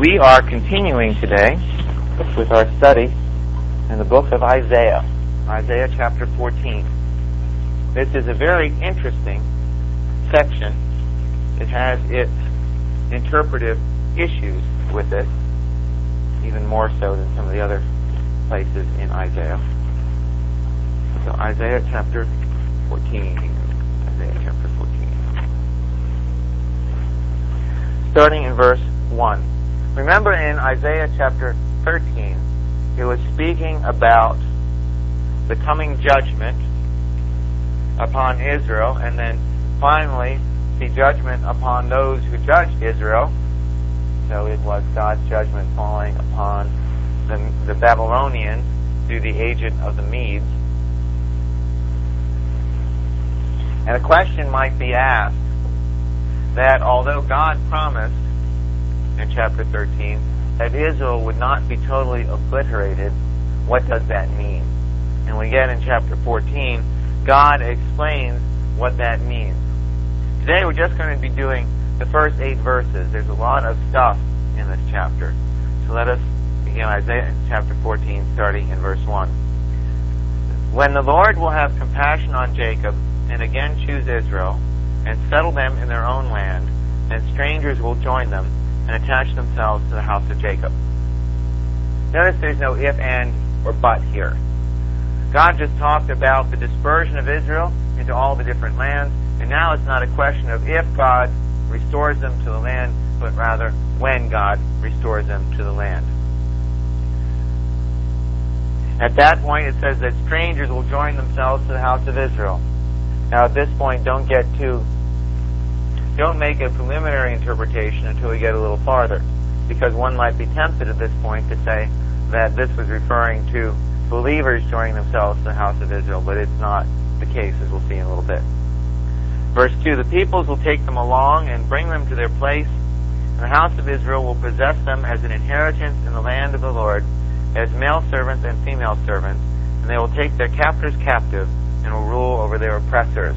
We are continuing today with our study in the book of Isaiah, Isaiah chapter 14. This is a very interesting section. It has its interpretive issues with it, even more so than some of the other places in Isaiah. So Isaiah chapter 14. Isaiah chapter 14. Starting in verse 1. Remember in Isaiah chapter 13, it was speaking about the coming judgment upon Israel, and then finally the judgment upon those who judged Israel. So it was God's judgment falling upon the Babylonians through the agent of the Medes. And a question might be asked that although God promised in chapter 13 that Israel would not be totally obliterated, what does that mean? And we get in chapter 14, God explains what that means. Today we're just going to be doing the first 8 verses. There's a lot of stuff in this chapter. So let us begin Isaiah chapter 14, starting in verse 1. When the Lord will have compassion on Jacob, and again choose Israel, and settle them in their own land, and strangers will join them, and attach themselves to the house of Jacob. Notice there's no if, and, or but here. God just talked about the dispersion of Israel into all the different lands, and now it's not a question of if God restores them to the land, but rather when God restores them to the land. At that point it says that strangers will join themselves to the house of Israel. Now at this point don't make a preliminary interpretation until we get a little farther, because one might be tempted at this point to say that this was referring to believers joining themselves to the house of Israel, but it's not the case, as we'll see in a little bit. Verse 2, the peoples will take them along and bring them to their place, and the house of Israel will possess them as an inheritance in the land of the Lord, as male servants and female servants, and they will take their captors captive and will rule over their oppressors.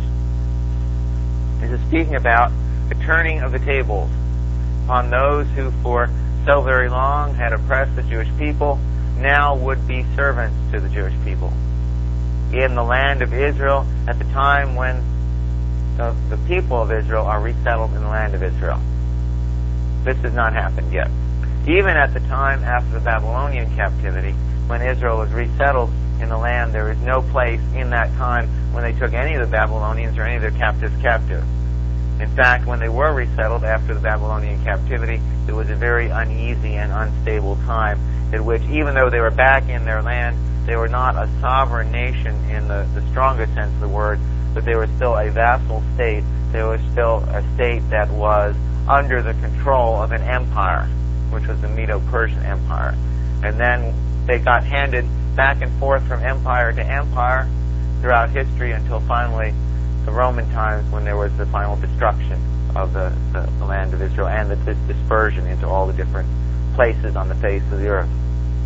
This is speaking about the turning of the tables on those who for so very long had oppressed the Jewish people, now would be servants to the Jewish people. In the land of Israel, at the time when the people of Israel are resettled in the land of Israel. This has not happened yet. Even at the time after the Babylonian captivity, when Israel was resettled in the land, there is no place in that time when they took any of the Babylonians or any of their captives captive. In fact, when they were resettled after the Babylonian captivity, it was a very uneasy and unstable time in which, even though they were back in their land, they were not a sovereign nation in the strongest sense of the word, but they were still a vassal state. They were still a state that was under the control of an empire, which was the Medo-Persian Empire. And then they got handed back and forth from empire to empire throughout history until finally the Roman times, when there was the final destruction of the land of Israel and the dispersion into all the different places on the face of the earth.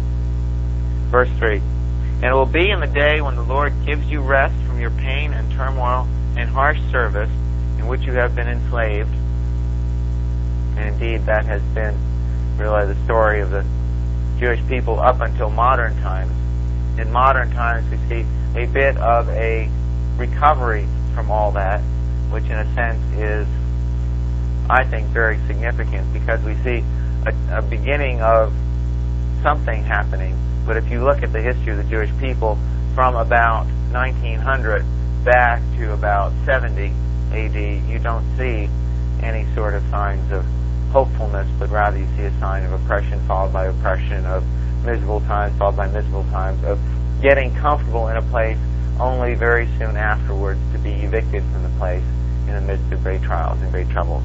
Verse 3, and it will be in the day when the Lord gives you rest from your pain and turmoil and harsh service in which you have been enslaved. And indeed that has been really the story of the Jewish people up until modern times. In modern times we see a bit of a recovery from all that, which in a sense is, I think, very significant, because we see a beginning of something happening. But if you look at the history of the Jewish people from about 1900 back to about 70 AD, you don't see any sort of signs of hopefulness, but rather you see a sign of oppression followed by oppression, of miserable times followed by miserable times, of getting comfortable in a place only very soon afterwards to be evicted from the place in the midst of great trials and great troubles.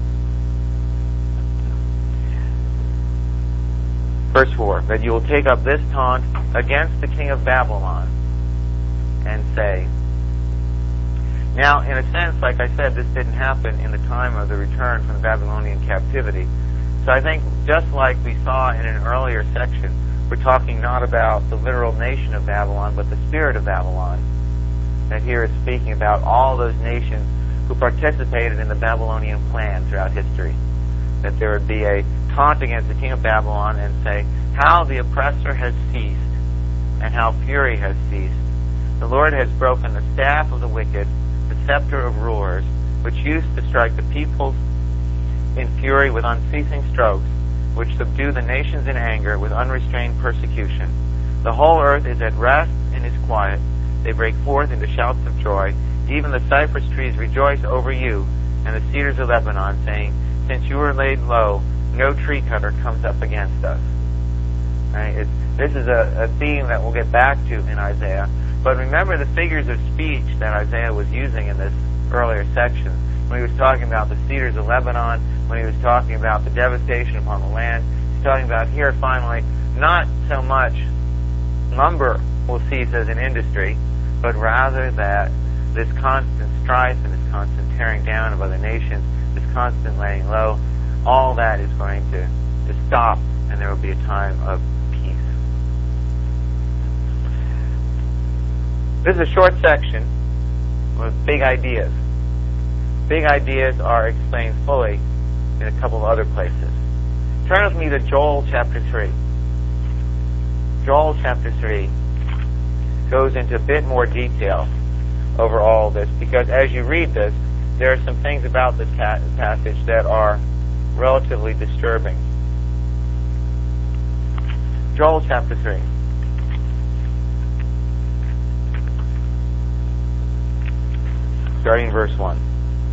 Verse 4, that you will take up this taunt against the king of Babylon and say. Now, in a sense, like I said, this didn't happen in the time of the return from the Babylonian captivity. So I think just like we saw in an earlier section, we're talking not about the literal nation of Babylon, but the spirit of Babylon. That here is speaking about all those nations who participated in the Babylonian plan throughout history. That there would be a taunt against the king of Babylon and say, how the oppressor has ceased, and how fury has ceased. The Lord has broken the staff of the wicked, the scepter of rulers, which used to strike the peoples in fury with unceasing strokes, which subdue the nations in anger with unrestrained persecution. The whole earth is at rest and is quiet. They break forth into shouts of joy. Even the cypress trees rejoice over you, and the cedars of Lebanon, saying, since you were laid low, no tree cutter comes up against us. Right? This is a theme that we'll get back to in Isaiah. But remember the figures of speech that Isaiah was using in this earlier section. When he was talking about the cedars of Lebanon, when he was talking about the devastation upon the land, he's talking about here finally not so much lumber will cease as an industry, but rather that this constant strife and this constant tearing down of other nations, this constant laying low, all that is going to stop, and there will be a time of peace. This is a short section with big ideas. Big ideas are explained fully in a couple of other places. Turn with me to Joel chapter 3. Joel chapter 3 goes into a bit more detail over all this, because as you read this, there are some things about this passage that are relatively disturbing. Joel chapter 3. Starting in verse 1.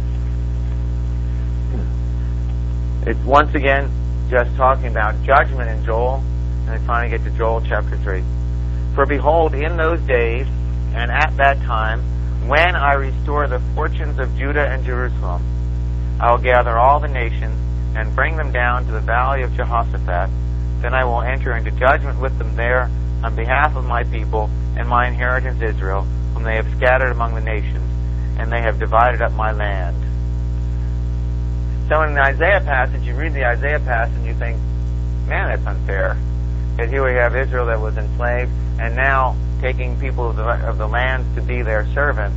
It's once again just talking about judgment in Joel, and then finally get to Joel chapter 3. For behold, in those days, and at that time, when I restore the fortunes of Judah and Jerusalem, I will gather all the nations and bring them down to the valley of Jehoshaphat. Then I will enter into judgment with them there on behalf of my people and my inheritance Israel, whom they have scattered among the nations, and they have divided up my land. So in the Isaiah passage, you read the Isaiah passage and you think, man, that's unfair. Because here we have Israel that was enslaved, and now taking people of the lands to be their servants.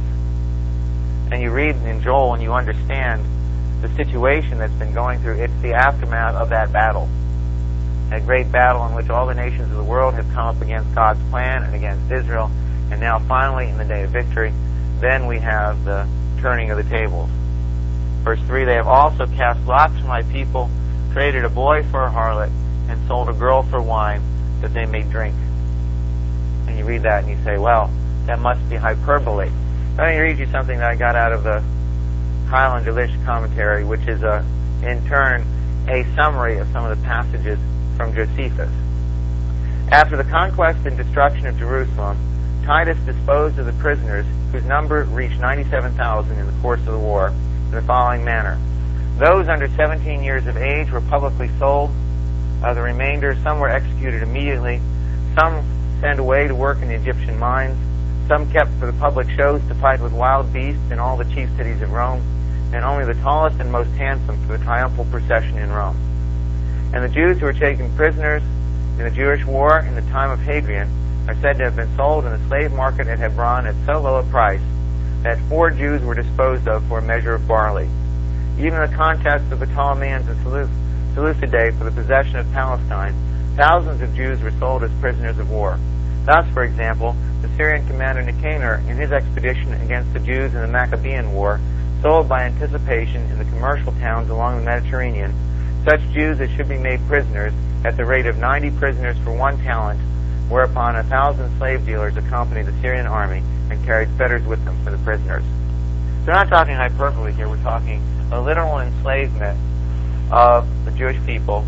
And you read in Joel and you understand the situation that's been going through. It's the aftermath of that battle. That great battle in which all the nations of the world have come up against God's plan and against Israel. And now finally, in the day of victory, then we have the turning of the tables. Verse 3, they have also cast lots for my people, traded a boy for a harlot, and sold a girl for wine, that they may drink. And you read that and you say, well, that must be hyperbole. Let me read you something that I got out of the Highland Delish commentary, which is in turn a summary of some of the passages from Josephus. After the conquest and destruction of Jerusalem, Titus disposed of the prisoners, whose number reached 97,000 in the course of the war, in the following manner. Those under 17 years of age were publicly sold. Of the remainder, some were executed immediately, some sent away to work in the Egyptian mines, some kept for the public shows to fight with wild beasts in all the chief cities of Rome, and only the tallest and most handsome for the triumphal procession in Rome. And the Jews who were taken prisoners in the Jewish war in the time of Hadrian are said to have been sold in the slave market at Hebron at so low a price that 4 Jews were disposed of for a measure of barley. Even in the contest of the Ptolemies and Seleucidae for the possession of Palestine, thousands of Jews were sold as prisoners of war. Thus, for example, the Syrian commander Nicanor, in his expedition against the Jews in the Maccabean War, sold by anticipation in the commercial towns along the Mediterranean such Jews as should be made prisoners at the rate of 90 prisoners for 1 talent, whereupon 1,000 slave dealers accompanied the Syrian army and carried fetters with them for the prisoners. So we're not talking hyperbole here, we're talking a literal enslavement of the Jewish people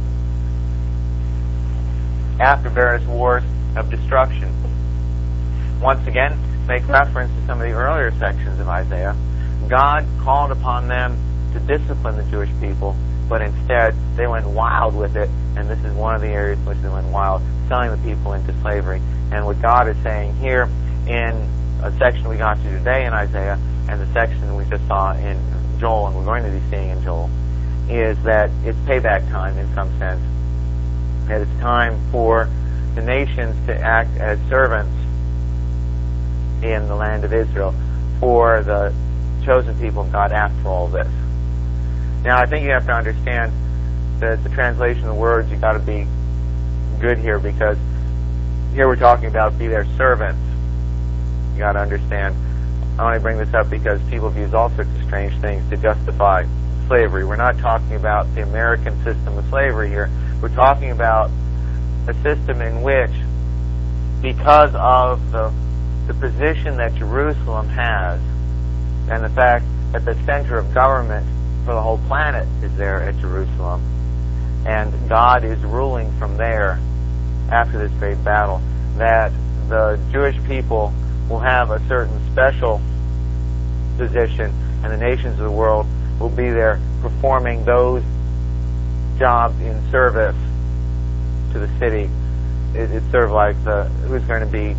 after various wars of destruction. Once again, make reference to some of the earlier sections of Isaiah. God called upon them to discipline the Jewish people, but instead they went wild with it, and this is one of the areas in which they went wild, selling the people into slavery. And what God is saying here in a section we got to today in Isaiah, and the section we just saw in Joel, and we're going to be seeing in Joel, is that it's payback time in some sense. That it's time for the nations to act as servants in the land of Israel for the chosen people of God after all this. Now, I think you have to understand the translation of the words, you got to be good here, because here we're talking about be their servants. You got to understand. I only bring this up because people have used all sorts of strange things to justify slavery. We're not talking about the American system of slavery here. We're talking about a system in which, because of the position that Jerusalem has, and the fact that the center of government for the whole planet is there at Jerusalem, and God is ruling from there after this great battle, that the Jewish people will have a certain special position, and the nations of the world will be there performing those jobs in service to the city. It's sort of like who's going to be,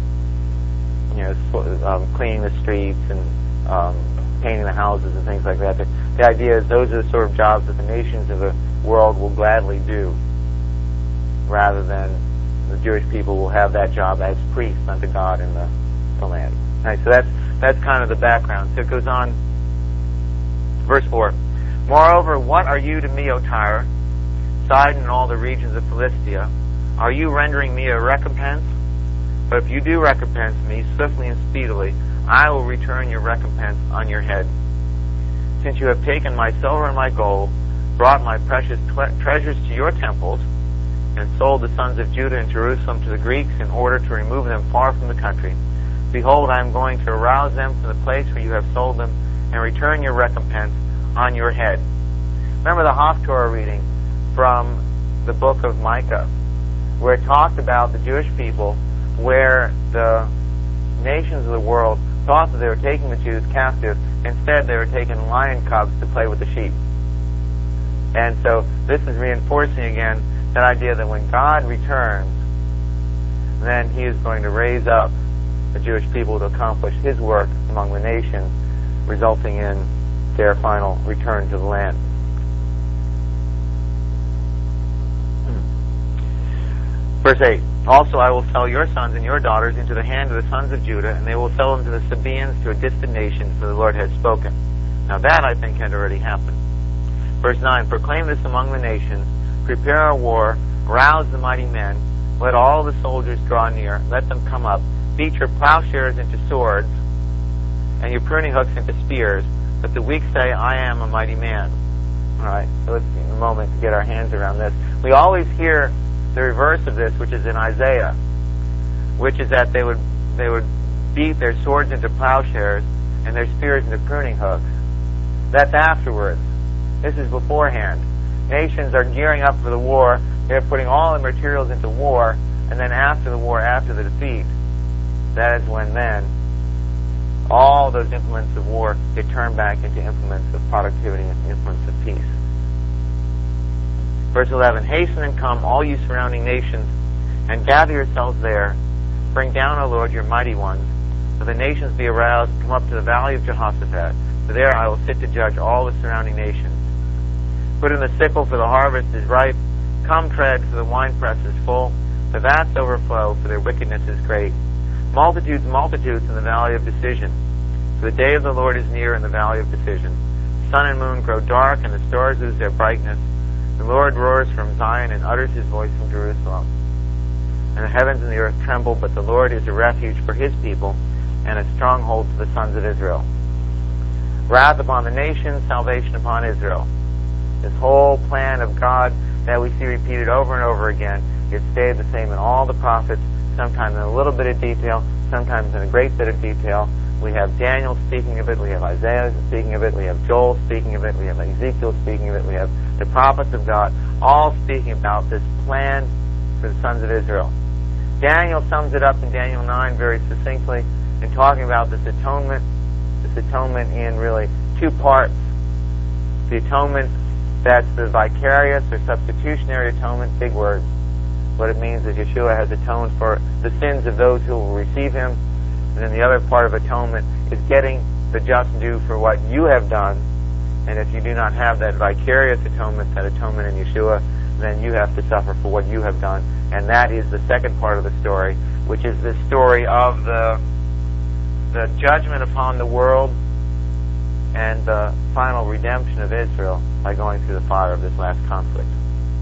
cleaning the streets and painting the houses and things like that. The idea is those are the sort of jobs that the nations of the world will gladly do, rather than the Jewish people will have that job as priests unto God in the land. All right, so that's kind of the background. So it goes on, verse 4. Moreover, what are you to me, O Tyre, Sidon and all the regions of Philistia? Are you rendering me a recompense? But if you do recompense me swiftly and speedily, I will return your recompense on your head. Since you have taken my silver and my gold, brought my precious treasures to your temples, and sold the sons of Judah and Jerusalem to the Greeks in order to remove them far from the country, behold, I am going to arouse them from the place where you have sold them, and return your recompense on your head. Remember the Haftorah reading from the book of Micah, where it talked about the Jewish people, where the nations of the world thought that they were taking the Jews captive. Instead, they were taking lion cubs to play with the sheep. And so this is reinforcing again that idea that when God returns, then He is going to raise up the Jewish people to accomplish His work among the nations, resulting in their final return to the land. Verse 8, also I will sell your sons and your daughters into the hand of the sons of Judah, and they will sell them to the Sabaeans, to a distant nation, for the Lord has spoken. Now that, I think, had already happened. Verse 9, proclaim this among the nations, prepare a war, rouse the mighty men, let all the soldiers draw near, let them come up, beat your plowshares into swords, and your pruning hooks into spears, but the weak say, I am a mighty man. Alright, so let's take a moment to get our hands around this. We always hear the reverse of this, which is in Isaiah, which is that they would beat their swords into plowshares and their spears into pruning hooks. That's afterwards. This is beforehand. Nations are gearing up for the war. They're putting all the materials into war, and then after the war, after the defeat, that is when then all those implements of war get turned back into implements of productivity and implements of peace. Verse 11, hasten and come, all you surrounding nations, and gather yourselves there. Bring down, O Lord, your mighty ones, so the nations be aroused, and come up to the valley of Jehoshaphat. For there I will sit to judge all the surrounding nations. Put in the sickle, for the harvest is ripe. Come tread, for the winepress is full. The vats overflow, for their wickedness is great. Multitudes, multitudes in the valley of decision. For the day of the Lord is near in the valley of decision. Sun and moon grow dark, and the stars lose their brightness. The Lord roars from Zion and utters His voice from Jerusalem. And the heavens and the earth tremble, but the Lord is a refuge for His people and a stronghold for the sons of Israel. Wrath upon the nations, salvation upon Israel. This whole plan of God that we see repeated over and over again, it stayed the same in all the prophets, sometimes in a little bit of detail, sometimes in a great bit of detail. We have Daniel speaking of it, we have Isaiah speaking of it, we have Joel speaking of it, we have Ezekiel speaking of it, we have the prophets of God all speaking about this plan for the sons of Israel. Daniel sums it up in Daniel 9 very succinctly in talking about this atonement in really two parts. The atonement that's the vicarious or substitutionary atonement, big words. What it means is Yeshua has atoned for the sins of those who will receive Him. And then the other part of atonement is getting the just due for what you have done. And if you do not have that vicarious atonement, that atonement in Yeshua, then you have to suffer for what you have done. And that is the second part of the story, which is the story of the judgment upon the world and the final redemption of Israel by going through the fire of this last conflict.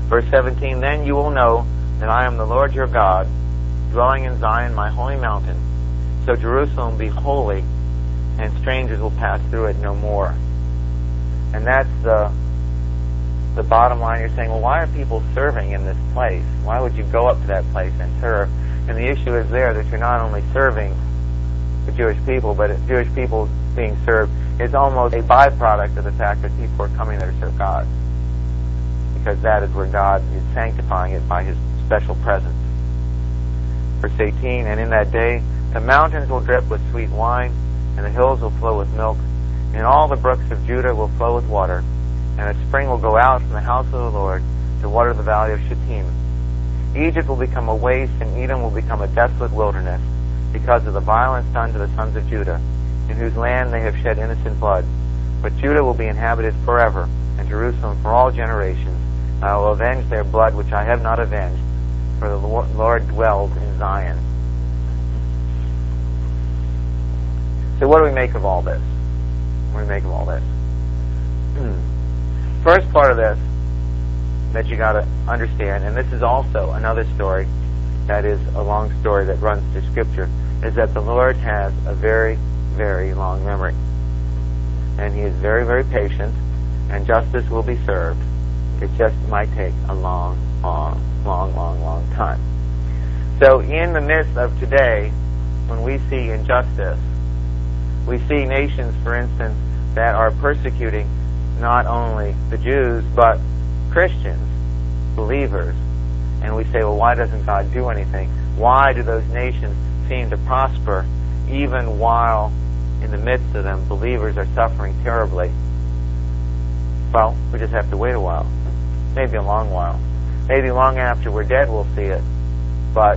Verse 17, then you will know that I am the Lord your God, dwelling in Zion, my holy mountain. So Jerusalem will be holy, and strangers will pass through it no more. And that's the bottom line. You're saying, well, why are people serving in this place? Why would you go up to that place and serve? And the issue is there that you're not only serving the Jewish people, but Jewish people being served is almost a byproduct of the fact that people are coming there to serve God. Because that is where God is sanctifying it by His special presence. Verse 18, and in that day the mountains will drip with sweet wine, and the hills will flow with milk, and all the brooks of Judah will flow with water, and a spring will go out from the house of the Lord to water the valley of Shittim. Egypt will become a waste, and Edom will become a desolate wilderness, because of the violence done to the sons of Judah, in whose land they have shed innocent blood. But Judah will be inhabited forever, and Jerusalem for all generations. I will avenge their blood which I have not avenged, for the Lord dwells in Zion. So what do we make of all this? What do we make of all this? First part of this that you got to understand, and this is also another story that is a long story that runs through Scripture, is that the Lord has a very, very long memory. And He is very, very patient, and justice will be served. It just might take a long time. So in the midst of today, when we see injustice, we see nations, for instance, that are persecuting not only the Jews, but Christians, believers. And we say, well, why doesn't God do anything? Why do those nations seem to prosper even while in the midst of them believers are suffering terribly? Well, we just have to wait a while. Maybe a long while. Maybe long after we're dead we'll see it. But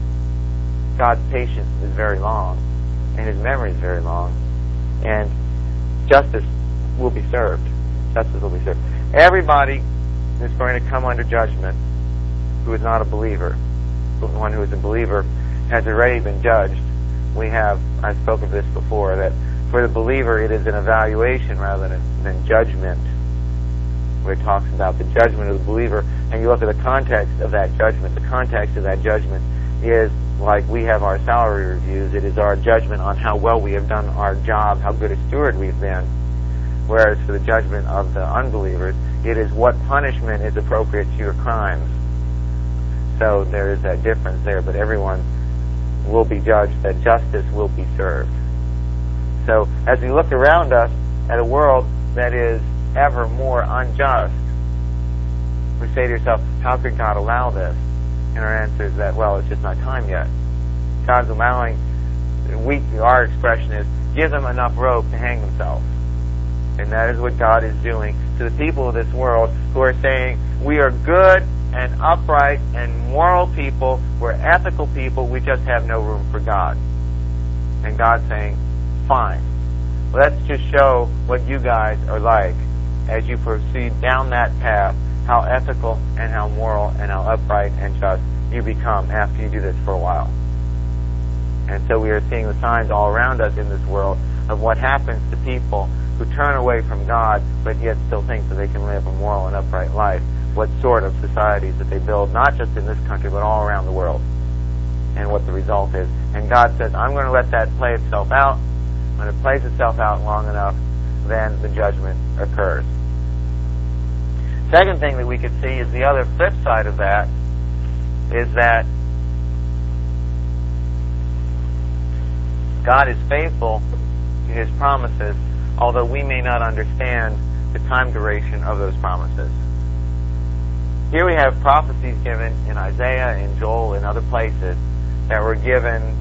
God's patience is very long, and His memory is very long, and justice will be served. Justice will be served. Everybody is going to come under judgment who is not a believer. The one who is a believer has already been judged. I spoke of this before, that for the believer it is an evaluation rather than judgment, where it talks about the judgment of the believer, and you look at the context of that judgment. The context of that judgment is like we have our salary reviews. It is our judgment on how well we have done our job, how good a steward we've been. Whereas for the judgment of the unbelievers, it is what punishment is appropriate to your crimes. So there is that difference there, but everyone will be judged, that justice will be served. So as we look around us at a world that is ever more unjust, we say to yourself, how could God allow this? And our answer is that, well, it's just not time yet. God's allowing, our expression is, give them enough rope to hang themselves. And that is what God is doing to the people of this world who are saying, we are good and upright and moral people, we're ethical people, we just have no room for God. And God's saying, fine. Let's just show what you guys are like as you proceed down that path, how ethical and how moral and how upright and just you become after you do this for a while. And so we are seeing the signs all around us in this world of what happens to people who turn away from God but yet still think that they can live a moral and upright life. What sort of societies that they build, not just in this country but all around the world, and what the result is. And God says, I'm going to let that play itself out. When it plays itself out long enough, then the judgment occurs. Second thing that we could see is the other flip side of that, is that God is faithful to His promises, although we may not understand the time duration of those promises. Here we have prophecies given in Isaiah, in Joel, and other places that were given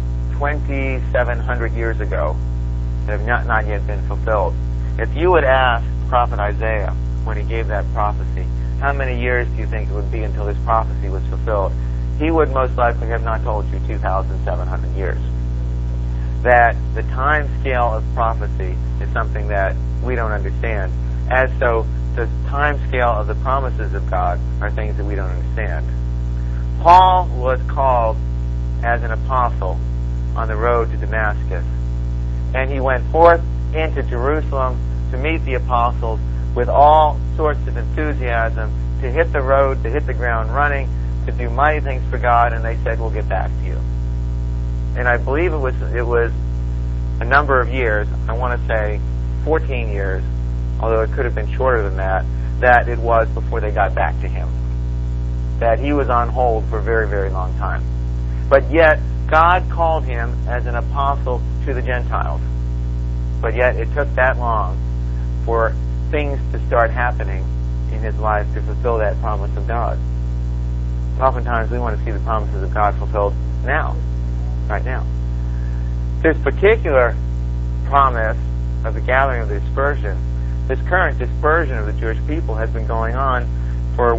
2,700 years ago that have not yet been fulfilled. If you would ask Prophet Isaiah when he gave that prophecy, how many years do you think it would be until this prophecy was fulfilled? He would most likely have not told you 2,700 years. That the time scale of prophecy is something that we don't understand. As so, the time scale of the promises of God are things that we don't understand. Paul was called as an apostle on the road to Damascus. And he went forth into Jerusalem to meet the apostles with all sorts of enthusiasm, to hit the road, to hit the ground running, to do mighty things for God, and they said, we'll get back to you. And I believe it was a number of years, I want to say 14 years, although it could have been shorter than that it was before they got back to him. That he was on hold for a very, very long time. But yet, God called him as an apostle to the Gentiles. But yet, it took that long for things to start happening in his life to fulfill that promise of God. Oftentimes, we want to see the promises of God fulfilled now, right now. This particular promise of the gathering of the dispersion, this current dispersion of the Jewish people has been going on for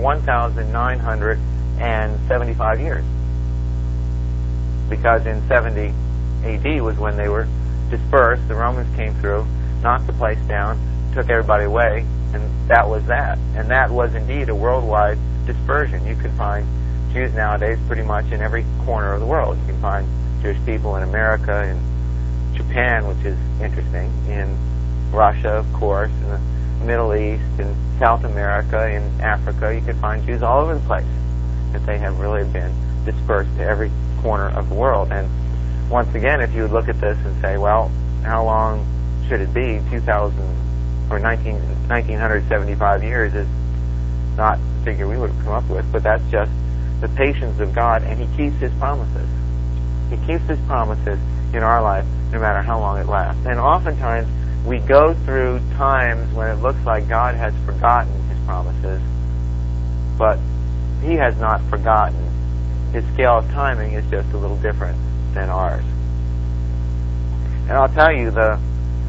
1,975 years. Because in 70 AD was when they were dispersed. The Romans came through, knocked the place down, took everybody away, and that was that. And that was indeed a worldwide dispersion. You could find Jews nowadays pretty much in every corner of the world. You can find Jewish people in America, in Japan, which is interesting, in Russia, of course, in the Middle East, in South America, in Africa. You could find Jews all over the place. That they have really been dispersed to every corner of the world. And once again, if you would look at this and say, well, how long should it be? 1975 years is not the figure we would have come up with, but that's just the patience of God, and He keeps His promises. He keeps His promises in our life, no matter how long it lasts. And oftentimes, we go through times when it looks like God has forgotten His promises, but He has not forgotten. His scale of timing is just a little different than ours. And I'll tell you, the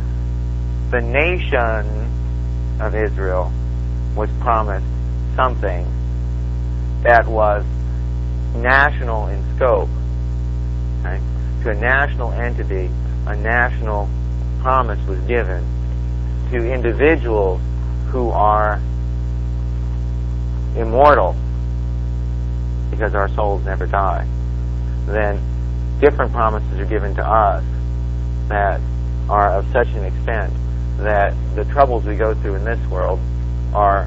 nation of Israel was promised something that was national in scope. Okay? To a national entity, a national promise was given. To individuals who are immortal, because our souls never die, then different promises are given to us that are of such an extent that the troubles we go through in this world are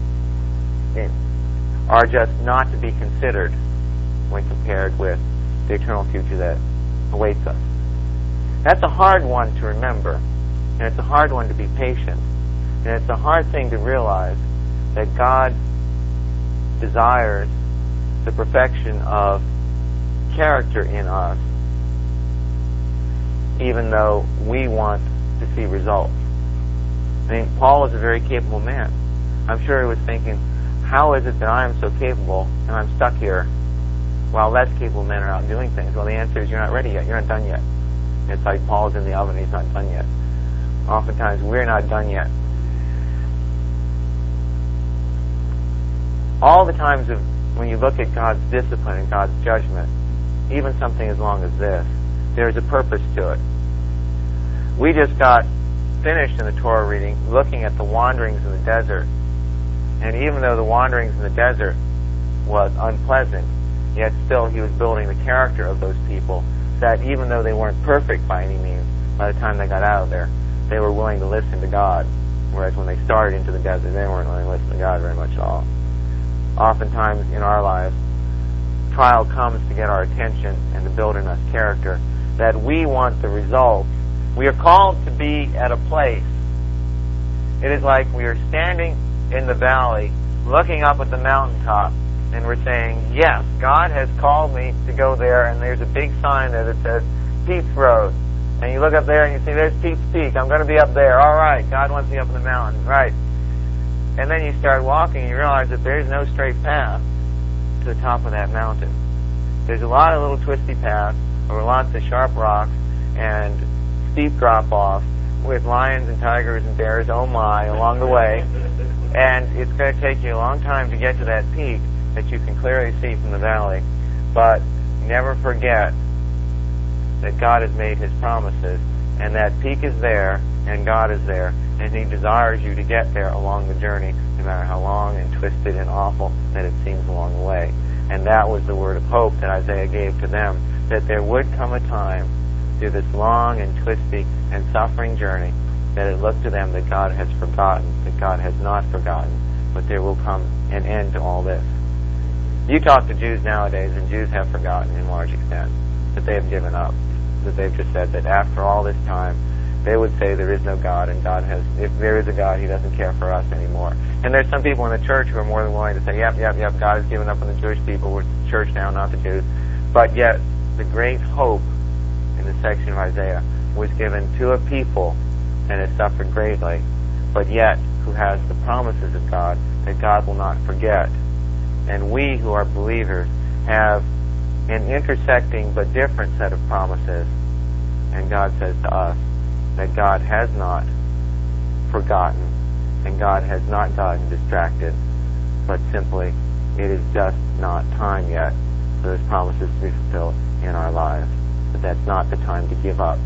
just not to be considered when compared with the eternal future that awaits us. That's a hard one to remember, and it's a hard one to be patient, and it's a hard thing to realize that God desires the perfection of character in us, even though we want to see results. I mean, Paul was a very capable man. I'm sure he was thinking, how is it that I am so capable and I'm stuck here while less capable men are out doing things? Well, the answer is you're not ready yet. You're not done yet. It's like Paul's in the oven, he's not done yet. Oftentimes, we're not done yet. All the times when you look at God's discipline and God's judgment, even something as long as this, there's a purpose to it. We just got finished in the Torah reading looking at the wanderings in the desert. And even though the wanderings in the desert was unpleasant, yet still He was building the character of those people, that even though they weren't perfect by any means, by the time they got out of there, they were willing to listen to God. Whereas when they started into the desert, they weren't willing to listen to God very much at all. Oftentimes in our lives, trial comes to get our attention and to build in us character, that we want the results. We are called to be at a place. It is like we are standing in the valley, looking up at the mountaintop, and we're saying, yes, God has called me to go there, and there's a big sign there that says Pete's Road. And you look up there and you see, there's Pete's Peak. I'm going to be up there. All right, God wants me up in the mountain. Right. And then you start walking and you realize that there's no straight path to the top of that mountain. There's a lot of little twisty paths over lots of sharp rocks and steep drop-offs with lions and tigers and bears, oh my, along the way. And it's going to take you a long time to get to that peak that you can clearly see from the valley. But never forget that God has made His promises, and that peak is there, and God is there, and He desires you to get there along the journey, no matter how long and twisted and awful that it seems along the way. And that was the word of hope that Isaiah gave to them, that there would come a time through this long and twisty and suffering journey that it looked to them that God has forgotten, that God has not forgotten, but there will come an end to all this. You talk to Jews nowadays, and Jews have forgotten in large extent that they have given up, that they've just said that after all this time, they would say there is no God, and if there is a God, He doesn't care for us anymore. And there's some people in the church who are more than willing to say, yep, God has given up on the Jewish people, we're the church now, not the Jews. But yet, the great hope in the section of Isaiah was given to a people and has suffered greatly, but yet who has the promises of God that God will not forget. And we who are believers have an intersecting but different set of promises. And God says to us that God has not forgotten and God has not gotten distracted, but simply it is just not time yet for those promises to be fulfilled in our lives. But that's not the time to give up.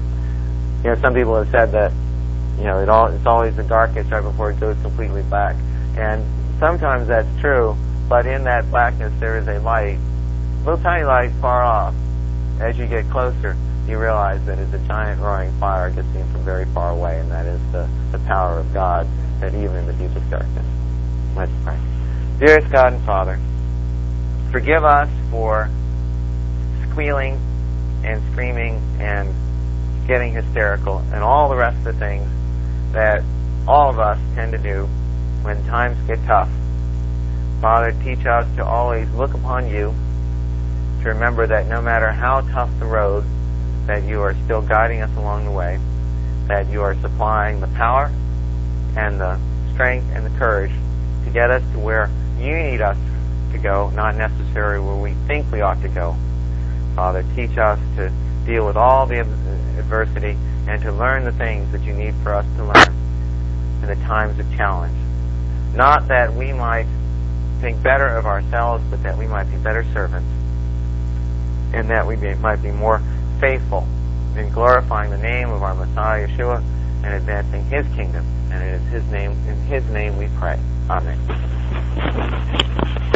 Some people have said that it's always the darkest right before it goes completely black. And sometimes that's true, but in that blackness there is a light, a little tiny light far off. As you get closer, you realize that it's a giant roaring fire gets seen from very far away, and that is the power of God, that even in the deepest darkness. Let's pray. Dearest God and Father, forgive us for squealing and screaming and getting hysterical and all the rest of the things that all of us tend to do when times get tough. Father, teach us to always look upon You, to remember that no matter how tough the road, that You are still guiding us along the way, that You are supplying the power and the strength and the courage to get us to where You need us to go, not necessarily where we think we ought to go. Father, teach us to deal with all the adversity and to learn the things that You need for us to learn in the times of challenge. Not that we might think better of ourselves, but that we might be better servants, and that we might be more faithful in glorifying the name of our Messiah, Yeshua, and advancing His kingdom. And it is in His name we pray. Amen.